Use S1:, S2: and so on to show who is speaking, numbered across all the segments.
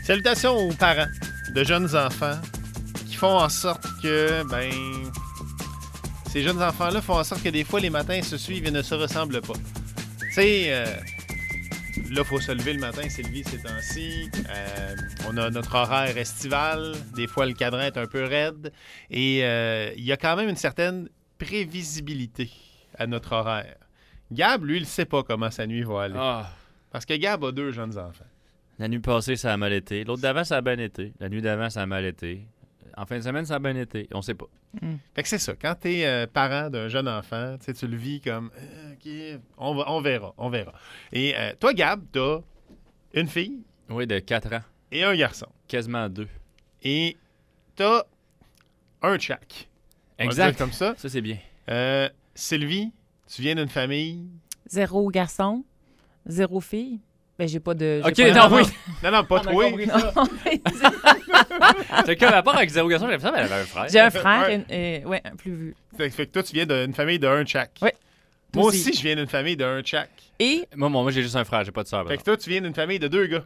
S1: Salutations aux parents de jeunes enfants qui font en sorte que, ces jeunes enfants-là font en sorte que des fois, les matins se suivent et ne se ressemblent pas. Tu sais, là, il faut se lever le matin, Sylvie, ces temps-ci. On a notre horaire estival. Des fois, le cadran est un peu raide. Et il y a quand même une certaine prévisibilité à notre horaire. Gab, lui, il ne sait pas comment sa nuit va aller.
S2: Ah.
S1: Parce que Gab a 2 jeunes enfants.
S2: La nuit passée, ça a mal été. L'autre d'avant, ça a bien été. La nuit d'avant, ça a mal été. En fin de semaine, ça a bien été. On sait pas.
S1: Fait que c'est ça. Quand tu es parent d'un jeune enfant, tu le vis comme OK, on verra. Et toi, Gab, tu as une fille
S2: Oui, de 4 ans.
S1: et un garçon.
S2: Quasiment 2.
S1: Et tu as un chac. On va
S2: Exact.
S1: dire comme ça.
S2: Ça, c'est bien.
S1: Sylvie, tu viens d'une famille.
S3: 0 garçon, 0 fille. Ben, j'ai pas de.
S2: OK,
S3: j'ai pas
S2: non, oui.
S1: Non, pas toi.
S2: C'est qu'un rapport avec 0 garçon, j'avais ça, mais elle avait un frère.
S3: J'ai un frère,
S1: Ouais.
S3: un plus vieux.
S1: Fait que toi, tu viens d'une famille de un chac.
S3: Oui.
S1: Moi aussi, je viens d'une famille de un chac.
S3: Et
S2: Moi, j'ai juste un frère, j'ai pas de sœur.
S1: Fait que toi, tu viens d'une famille de 2 gars.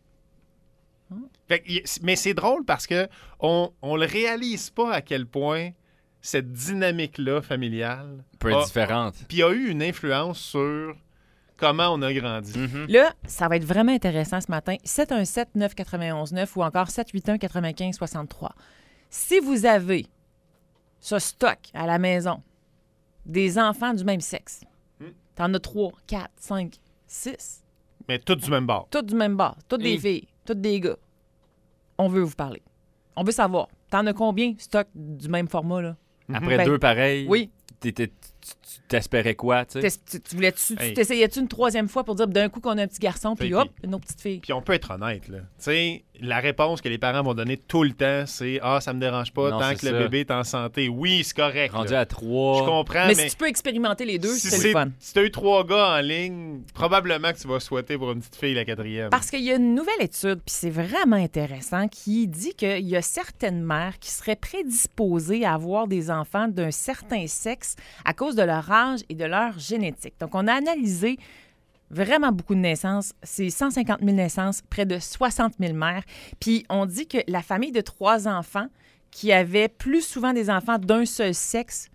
S2: Ouais.
S1: Fait que, mais c'est drôle parce que on le réalise pas à quel point cette dynamique-là familiale
S2: peut être différente.
S1: puis a eu une influence sur comment on a grandi.
S3: là, ça va être vraiment intéressant ce matin. 717-991-9 ou encore 781-95-63. Si vous avez ce stock à la maison des enfants du même sexe, t'en as 3, 4, 5, 6,
S1: Mais tout du même bord.
S3: toutes du même bord, toutes des filles, toutes des gars, on veut vous parler. On veut savoir, t'en as combien stock du même format, là?
S2: Après
S3: Ben,
S2: 2 pareils,
S3: Oui.
S2: tu t'espérais quoi, tu sais?
S3: Tu
S1: Hey.
S3: t'essayais-tu une 3e fois pour dire d'un coup qu'on a un petit garçon, puis
S1: Puis-
S3: hop, une autre petite fille?
S1: Puis on peut être honnête, là. Tu sais, la réponse que les parents vont donner tout le temps, c'est « Ah, ça me dérange pas
S2: Non,
S1: tant
S2: c'est
S1: que le
S2: ça.
S1: bébé est en santé. » Oui, c'est correct.
S2: Rendu
S1: là.
S2: à 3.
S1: Je comprends,
S3: Mais
S1: mais
S3: si tu peux expérimenter les deux,
S1: si
S3: c'est le fun.
S1: tu as eu 3 gars en ligne, probablement que tu vas souhaiter pour une petite fille la 4e.
S3: Parce qu'il y a une nouvelle étude, puis c'est vraiment intéressant, qui dit qu'il y a certaines mères qui seraient prédisposées à avoir des enfants d'un certain sexe à cause de leur âge et de leur génétique. Donc, on a analysé vraiment beaucoup de naissances. C'est 150 000 naissances, près de 60 000 mères. Puis, on dit que la famille de 3 enfants qui avait plus souvent des enfants d'un seul sexe,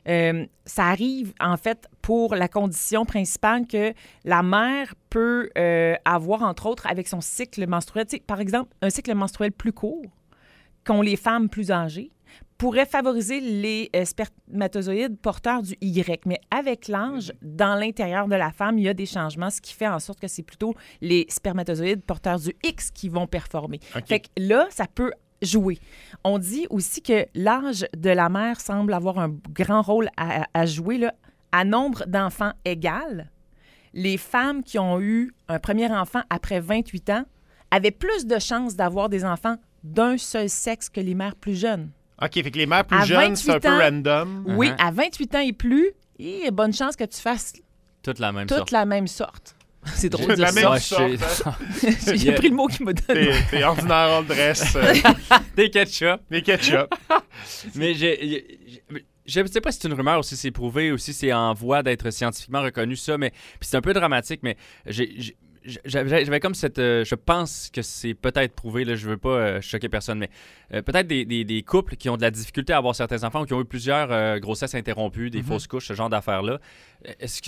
S3: ça arrive, en fait, pour la condition principale que la mère peut avoir, entre autres, avec son cycle menstruel. Tu sais, par exemple, un cycle menstruel plus court qu'ont les femmes plus âgées pourrait favoriser les spermatozoïdes porteurs du Y. Mais avec l'âge, dans l'intérieur de la femme, il y a des changements, ce qui fait en sorte que c'est plutôt les spermatozoïdes porteurs du X qui vont performer.
S1: OK.
S3: Fait que là, ça peut jouer. On dit aussi que l'âge de la mère semble avoir un grand rôle à jouer. Là. À nombre d'enfants égal, les femmes qui ont eu un premier enfant après 28 ans avaient plus de chances d'avoir des enfants d'un seul sexe que les mères plus jeunes.
S1: OK, fait que les mères plus
S3: À
S1: jeunes, c'est un
S3: 28
S1: peu
S3: ans,
S1: random.
S3: Oui, à 28 ans et plus, il y a bonne chance que tu fasses
S2: Toute la même
S3: toute
S2: sorte.
S3: la même sorte. C'est drôle de dire
S1: La même
S3: ça.
S1: sorte.
S3: J'ai pris le mot qui me donne.
S1: T'es ordinaire all dress,
S2: Des ketchup.
S1: les ketchup.
S2: Mais je ne sais pas si c'est une rumeur ou si c'est prouvé ou si c'est en voie d'être scientifiquement reconnu, ça, mais puis c'est un peu dramatique, mais j'avais comme cette... je pense que c'est peut-être prouvé, là, je veux pas choquer personne, mais peut-être des couples qui ont de la difficulté à avoir certains enfants ou qui ont eu plusieurs grossesses interrompues, des fausses couches, ce genre d'affaires-là. Est-ce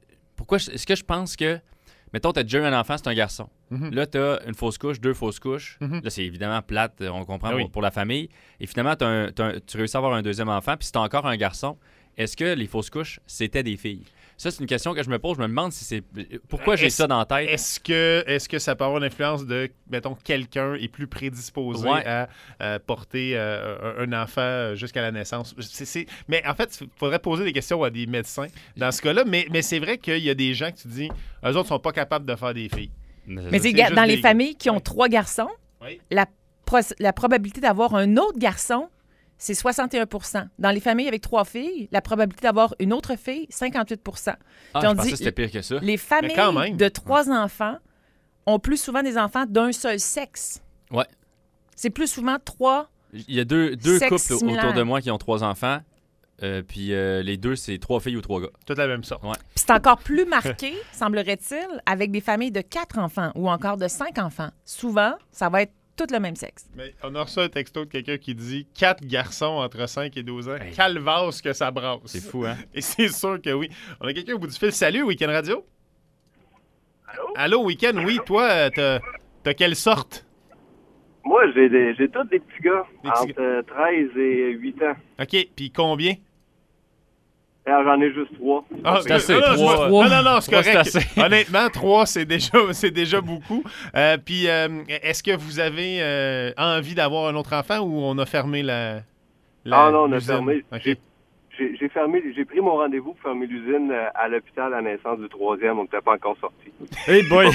S2: que je pense que... Mettons, t'as déjà eu un enfant, c'est un garçon. Là, t'as une fausse couche, 2 fausses couches. Là, c'est évidemment plate, on comprend,
S1: Ah oui.
S2: pour la famille. Et finalement, tu réussis à avoir un deuxième enfant, puis c'est encore un garçon. Est-ce que les fausses couches, c'était des filles? Ça, c'est une question que je me pose. Je me demande si c'est... Pourquoi j'ai ça dans la tête?
S1: Est-ce que ça peut avoir une influence de, mettons, quelqu'un est plus prédisposé
S2: Ouais.
S1: à porter un enfant jusqu'à la naissance? Mais en fait, il faudrait poser des questions à des médecins dans ce cas-là. Mais c'est vrai qu'il y a des gens que tu dis, eux autres sont pas capables de faire des filles.
S3: Mais
S1: C'est
S3: c'est
S1: juste
S3: dans les
S1: des-
S3: familles qui ont
S1: Oui.
S3: 3 garçons,
S1: Oui.
S3: la probabilité d'avoir un autre garçon, c'est 61 %. Dans les familles avec 3 filles, la probabilité d'avoir une autre fille, 58 %
S2: Ah,
S3: Puis
S2: je
S3: on
S2: pensais
S3: dit-
S2: que c'était pire que ça.
S3: Les familles
S1: quand même.
S3: de 3 enfants ont plus souvent des enfants d'un seul sexe.
S2: Ouais.
S3: C'est plus souvent 3.
S2: Il y a deux
S3: Sexe
S2: couples
S3: similaire.
S2: autour de moi qui ont 3 enfants. Puis les deux, c'est 3 filles ou 3 gars.
S1: Toute la même sorte.
S2: Ouais.
S3: Puis c'est encore plus marqué, semblerait-il, avec des familles de 4 enfants ou encore de 5 enfants. Souvent, ça va être tous le même sexe.
S1: Mais on a reçu un texto de quelqu'un qui dit 4 garçons entre 5 et 12 ans.
S2: Hey.
S1: Calvasse que ça brasse.
S2: C'est fou, hein?
S1: Et c'est sûr que oui. On a quelqu'un au bout du fil. Salut, Week-end Radio.
S4: Allô?
S1: Allô, Week-end, oui. Toi, t'as quelle sorte?
S4: Moi, j'ai tous des petits gars
S1: Des petits
S4: entre 13 et 8 ans.
S1: OK, puis combien?
S4: Alors, j'en ai juste 3.
S1: Ah,
S2: C'est assez,
S1: non,
S2: trois.
S1: non, c'est
S2: Trois, c'est
S1: correct.
S2: assez.
S1: Honnêtement, 3, c'est déjà beaucoup. Puis, est-ce que vous avez envie d'avoir un autre enfant ou on a fermé la
S4: Ah non, on a
S1: l'usine?
S4: fermé.
S1: OK.
S4: J'ai pris mon rendez-vous pour fermer l'usine à l'hôpital à la naissance du 3e. On n'était pas encore sorti.
S2: Hey boy!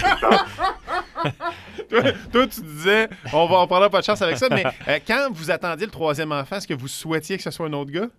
S1: Toi, tu disais, on prendra pas de chance avec ça, mais quand vous attendiez le 3e enfant, est-ce que vous souhaitiez que ce soit un autre gars?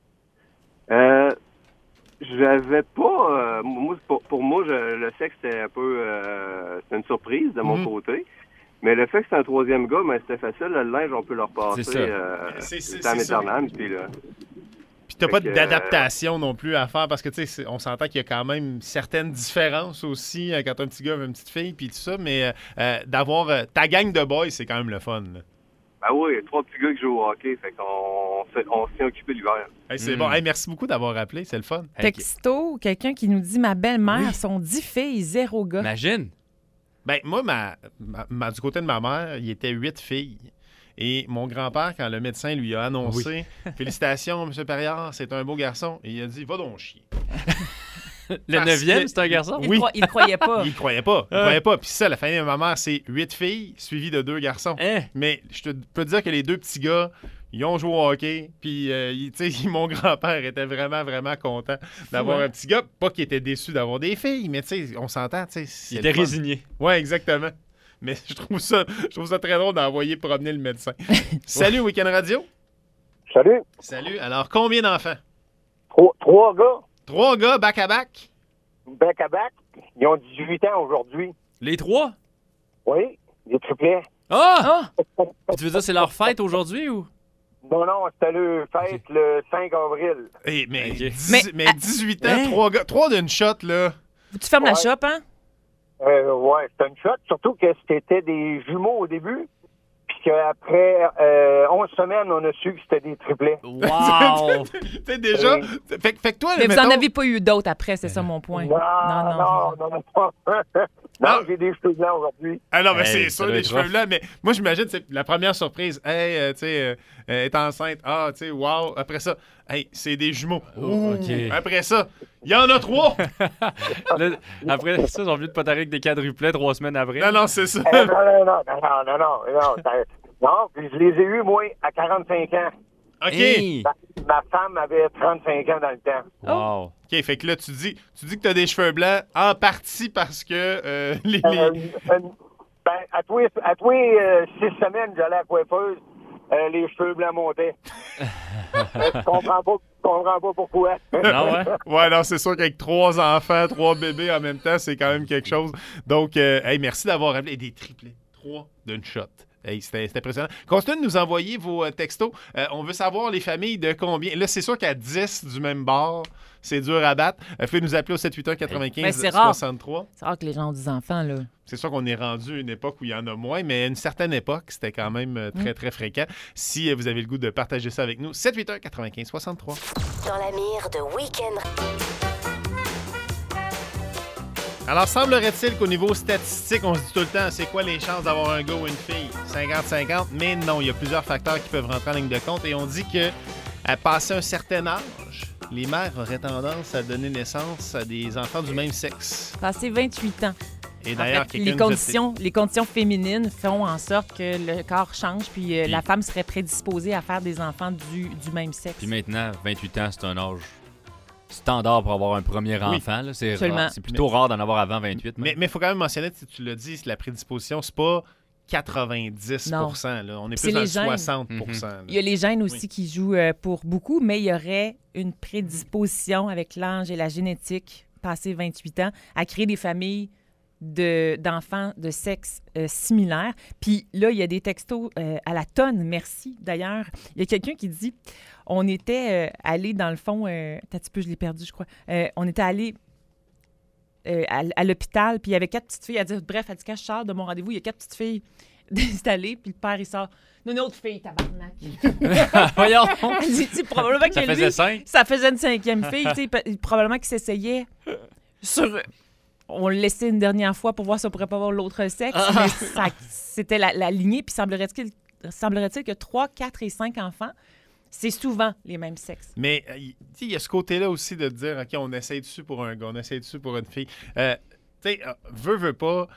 S4: J'avais pas... moi, pour moi, le sexe, c'était un peu... c'était une surprise de mon côté. Mais le fait que c'est un 3e gars, ben, c'était facile. Le linge, on peut le repasser.
S1: C'est
S4: C'est à maternelle. Puis là...
S1: Puis t'as pas
S4: Fait que,
S1: d'adaptation non plus à faire parce que, tu sais, on s'entend qu'il y a quand même certaines différences aussi quand un petit gars veut une petite fille puis tout ça, mais d'avoir ta gang de boys, c'est quand même le fun. Là.
S4: Ben oui, 3 petits gars qui jouent au hockey. Fait qu'on s'est occupé l'hiver.
S1: Hey, c'est bon. Hey, merci beaucoup d'avoir appelé, c'est le fun.
S3: Texto, quelqu'un qui nous dit « Ma belle-mère, sont 10 filles, 0 gars. »
S2: Imagine!
S1: Ben, moi, du côté de ma mère, il était 8 filles. Et mon grand-père, quand le médecin lui a annoncé « Félicitations, M. Perriard, c'est un beau garçon », il a dit « Va donc chier ».
S2: Le
S1: Parce
S2: 9e,
S1: que-
S2: c'est un garçon?
S3: Il ne croyait pas.
S1: Il croyait pas. Il croyait pas. Puis ça, la famille de ma mère, c'est 8 filles suivies de 2 garçons.
S2: Hein?
S1: Mais je peux te dire que les 2 petits gars, ils ont joué au hockey. Puis, tu sais, mon grand-père était vraiment, vraiment content d'avoir un petit gars. Pas qu'il était déçu d'avoir des filles, mais tu sais, on s'entend, tu sais.
S2: Il était résigné.
S1: Ouais, exactement. Mais je trouve ça très drôle d'envoyer promener le médecin. Salut, Week-end Radio.
S5: Salut.
S1: Salut. Alors, combien d'enfants?
S5: 3 gars,
S1: 3 gars, back-à-back?
S5: back à back. Ils ont 18 ans aujourd'hui.
S2: Les 3?
S5: Oui, des triplets.
S2: Ah!
S3: Ah!
S2: Puis tu veux dire c'est leur fête aujourd'hui ou?
S5: Non, c'était le fête le 5 avril.
S1: Hey, mais,
S2: Ok.
S1: mais 18 ans,
S2: Hein?
S1: 3 gars, 3 d'une shot, là.
S3: Tu fermes la
S5: Ouais.
S3: shop, hein?
S5: Ouais, c'était une shot. Surtout que c'était des jumeaux au début. Puis qu'après 11 semaines, on a su que c'était des triplets.
S2: Wow!
S1: Tu sais, déjà. Fait que toi,
S3: Mais vous
S1: mettons-
S3: n'en avez pas eu d'autres après, c'est ça mon point.
S5: Non. Non, j'ai des cheveux blancs aujourd'hui.
S1: Ah non, mais
S2: Hey,
S1: c'est
S2: ça
S1: sûr,
S2: doit
S1: les
S2: être
S1: cheveux
S2: rough.
S1: blancs. Mais moi, j'imagine, c'est la première surprise. Hey, tu sais, elle est enceinte. Ah, tu sais, wow. Après ça, hey, c'est des jumeaux. Ouh.
S2: OK.
S1: Après ça, il y en a 3.
S2: Là, après ça, ils ont vu de potarer avec des quadruplets 3 semaines après.
S1: Non, c'est ça.
S5: Non, puis je les ai eus, moi, à 45 ans.
S1: OK.
S2: Hey!
S5: Ma femme avait 35 ans dans le temps.
S2: Wow!
S1: OK, fait que là, tu dis que tu as des cheveux blancs en partie parce que les...
S5: À tous les 6 semaines, j'allais à la coiffeuse, les cheveux blancs montaient. Je comprends pas pourquoi.
S2: Non, ouais?
S1: Ouais, non, c'est sûr qu'avec 3 enfants, 3 bébés en même temps, c'est quand même quelque chose. Donc, hey, merci d'avoir appelé. Des triplés. 3 d'une shot. Hey, c'était impressionnant. Continuez de nous envoyer vos textos. On veut savoir les familles de combien. Là, c'est sûr qu'à 10 du même bord, c'est dur à battre. Vous pouvez nous appeler au 781-95-63.
S3: Ben, c'est rare. C'est rare que les gens ont des enfants, là.
S1: C'est sûr qu'on est rendu à une époque où il y en a moins, mais à une certaine époque, c'était quand même très, très fréquent. Si vous avez le goût de partager ça avec nous, 781-95-63.
S6: Dans la mire de Week-end.
S1: Alors, semblerait-il qu'au niveau statistique, on se dit tout le temps, c'est quoi les chances d'avoir un gars ou une fille? 50-50, mais non, il y a plusieurs facteurs qui peuvent rentrer en ligne de compte et on dit que à passer un certain âge, les mères auraient tendance à donner naissance à des enfants du même sexe.
S3: Passé 28 ans.
S1: Et
S3: En
S1: d'ailleurs,
S3: fait,
S1: quelqu'un
S3: les conditions féminines font en sorte que le corps change, puis la femme serait prédisposée à faire des enfants du même sexe.
S2: Puis maintenant, 28 ans, c'est un âge standard pour avoir un premier enfant. Là. C'est
S3: absolument.
S2: rare. C'est plutôt rare d'en avoir avant 28.
S1: Mais il faut quand même mentionner, tu l'as dit, la prédisposition, c'est pas 90
S3: Non.
S1: là. On est
S3: C'est
S1: plus dans le
S3: les gènes.
S1: 60 là.
S3: Il y a les gènes aussi qui jouent pour beaucoup, mais il y aurait une prédisposition avec l'âge et la génétique, passé 28 ans, à créer des familles d'enfants de sexe similaire. Puis là, il y a des textos à la tonne, merci d'ailleurs. Il y a quelqu'un qui dit, on était allé dans le fond, t'as un petit peu, je l'ai perdu, je crois. On était allé à l'hôpital, puis il y avait 4 petites filles. Elle dit, bref, elle dit, quand je sors de mon rendez-vous, il y a 4 petites filles d'installer, puis le père, il sort. Une autre fille, tabarnak.
S2: Voyons!
S3: Il dit probablement
S2: Ça
S3: que
S2: faisait
S3: lui,
S2: 5.
S3: ça faisait une 5e fille. Tu sais, probablement qu'il s'essayait sur... On le laissait une dernière fois pour voir si on pourrait pas avoir l'autre sexe. Mais c'était la lignée. Puis semblerait-il que 3, 4 et 5 enfants, c'est souvent les mêmes sexes.
S1: Mais il y a ce côté-là aussi de dire, OK, on essaie dessus pour un gars, on essaie dessus pour une fille. Tu sais, veux pas,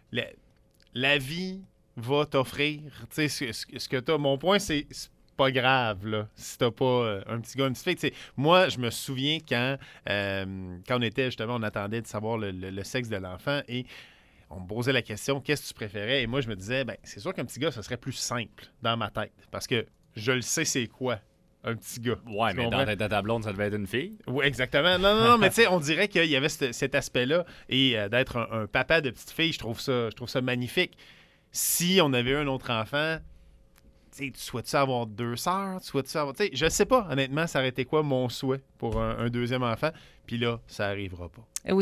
S1: la vie va t'offrir, tu sais, ce que t'as. Mon point, c'est pas grave, là, si t'as pas un petit gars, une petite fille. T'sais, moi, je me souviens quand on était, justement, on attendait de savoir le sexe de l'enfant et on me posait la question, qu'est-ce que tu préférais? Et moi, je me disais, ben c'est sûr qu'un petit gars, ça serait plus simple dans ma tête parce que je le sais c'est quoi, un petit gars.
S2: Ouais,
S1: Tu
S2: mais
S1: comprends?
S2: dans ta tête à ta blonde, ça devait être une fille.
S1: Oui, exactement. Non, mais tu sais, on dirait qu'il y avait cet aspect-là et d'être un papa de petite fille, je trouve ça magnifique. Si on avait eu un autre enfant, tu souhaites-tu avoir 2 sœurs? Tu souhaites-tu avoir... Tu sais, je sais pas, honnêtement, ça aurait été quoi mon souhait pour un deuxième enfant? Puis là, ça arrivera pas.
S3: Au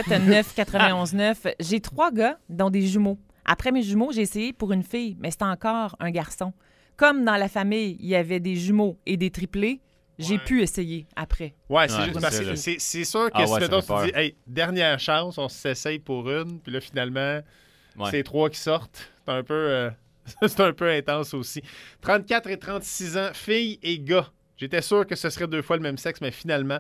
S3: 717-991-9, j'ai 3 gars, dont des jumeaux. Après mes jumeaux, j'ai essayé pour une fille, mais c'est encore un garçon. Comme dans la famille, il y avait des jumeaux et des triplés, j'ai pu essayer après.
S1: Ouais, c'est
S2: Ouais,
S1: juste
S2: c'est
S1: parce
S2: ça,
S1: que
S2: là.
S1: c'est sûr que
S2: Ah
S1: si
S2: ouais,
S1: mettons,
S2: ça fait
S1: tu dis,
S2: peur.
S1: hey, dernière chance, on s'essaye pour une, puis là, finalement,
S2: Ouais.
S1: c'est 3 qui sortent. C'est un peu, c'est un peu intense aussi. 34 et 36 ans, filles et gars. J'étais sûr que ce serait 2 fois le même sexe, mais finalement,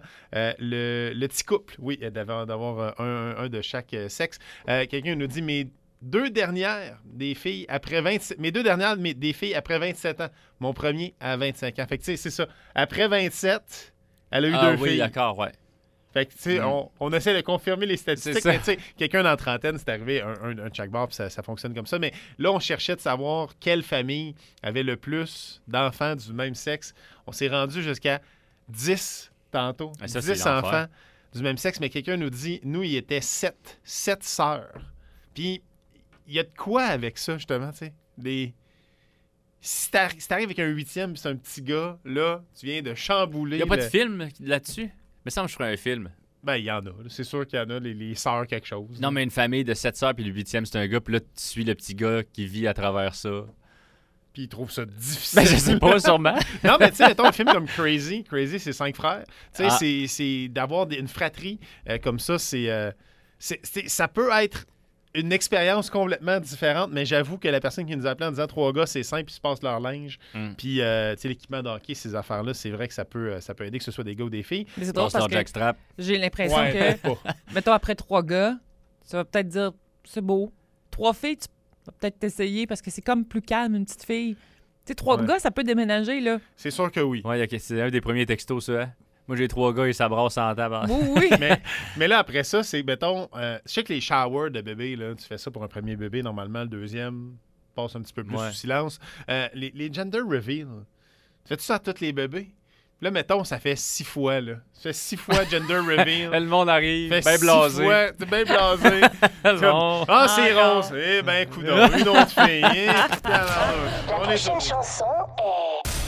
S1: le petit couple, oui, d'avoir un de chaque sexe. Quelqu'un nous dit, mes 2 dernières des filles après 27... Mes 2 dernières des filles après 27 ans. Mon premier à 25 ans. Fait que, tu sais, c'est ça. Après 27, elle a eu 2
S2: oui,
S1: filles.
S2: d'accord, ouais.
S1: Fait que, tu sais, on essaie de confirmer les statistiques.
S2: C'est ça.
S1: Mais, tu sais, quelqu'un dans la trentaine, c'est arrivé un check-bar, puis ça fonctionne comme ça. Mais là, on cherchait de savoir quelle famille avait le plus d'enfants du même sexe. On s'est rendu jusqu'à 10 tantôt.
S2: Ah, ça,
S1: 10
S2: c'est l'enfer.
S1: enfants du même sexe. Mais quelqu'un nous dit, nous, il était 7 sœurs. Puis, il y a de quoi avec ça, justement, tu sais? Si t'arrives avec un 8e, puis c'est un petit gars, là, tu viens de chambouler.
S2: Il n'y a pas de
S1: le-
S2: film là-dessus? Il me semble que je ferais un film.
S1: Ben, il y en a. Là. C'est sûr qu'il y en a, les sœurs quelque chose.
S2: Non, mais une famille de 7 sœurs, puis le 8e, c'est un gars, puis là, tu suis le petit gars qui vit à travers ça.
S1: Puis ils trouvent ça difficile.
S2: Ben, je sais pas, sûrement.
S1: Non, mais tu sais, mettons un film comme Crazy. Crazy, c'est 5 frères. Tu sais,
S2: Ah.
S1: c'est d'avoir une fratrie comme ça, ça peut être une expérience complètement différente, mais j'avoue que la personne qui nous a appelé en disant 3 gars, c'est simple, ils se passent leur linge.
S2: Mm.
S1: Puis, tu sais, l'équipement de hockey, ces affaires-là, c'est vrai que ça peut aider, que ce soit des gars ou des filles.
S3: Mais c'est drôle
S2: Passe
S3: parce
S2: leur
S3: que
S2: jackstrap.
S3: j'ai l'impression que,
S1: peut-être pas.
S3: mettons, après 3 gars, ça va peut-être dire, c'est beau. 3 filles, tu vas peut-être t'essayer parce que c'est comme plus calme, une petite fille. Tu sais, 3
S1: Ouais.
S3: gars, ça peut déménager, là.
S1: C'est sûr que oui.
S2: Ouais, ok, c'est un des premiers textos, ça. Hein? Moi, j'ai 3 gars, ils s'abrassent en table.
S3: Oui, oui.
S1: Mais là, après ça, c'est, mettons, je sais que les showers de bébé, là, tu fais ça pour un premier bébé, normalement, le deuxième passe un petit peu plus
S2: Ouais.
S1: sous silence. Les gender reveal, tu fais-tu ça à tous les bébés? Puis là, mettons, ça fait 6 fois, là. Ça fait 6 fois gender reveal.
S2: Le monde arrive,
S1: Fait
S2: bien
S1: 6
S2: blasé.
S1: fois, t'es bien blasé.
S2: Bon.
S1: Ah, c'est
S3: Ah,
S1: rose. Eh ben, coudonc, une autre fille. Eh, putain, alors, on est
S6: Prochaine chanson est...